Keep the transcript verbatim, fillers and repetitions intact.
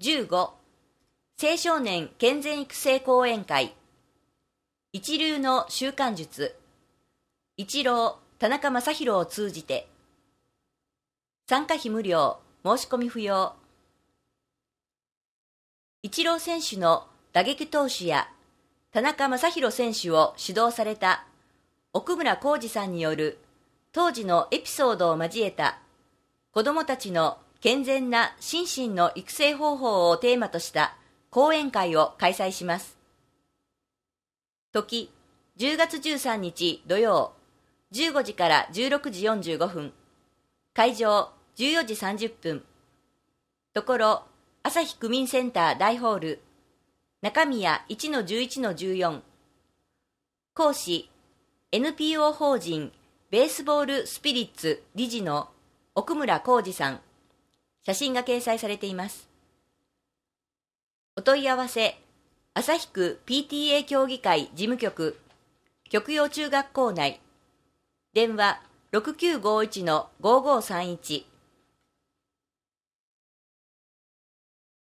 じゅうご青少年健全育成講演会一流の習慣術一郎田中将大を通じて参加費無料申し込み不要。一郎選手の打撃投手や田中将大選手を指導された奥村浩二さんによる当時のエピソードを交えた子どもたちの健全な心身の育成方法をテーマとした講演会を開催します。時、じゅうがつじゅうさんにち土曜、じゅうごじからじゅうろくじよんじゅうごふん、会場じゅうよじさんじゅっぷん、ところ朝日区民センター大ホール、中宮 いちのじゅういちのじゅうよん、講師 エヌピーオー 法人ベースボールスピリッツ理事の奥村浩二さん、写真が掲載されています。お問い合わせ、朝日区 ピーティーエー 協議会事務局、極陽中学校内、電話 ろくきゅうごいちのごーごーさんいち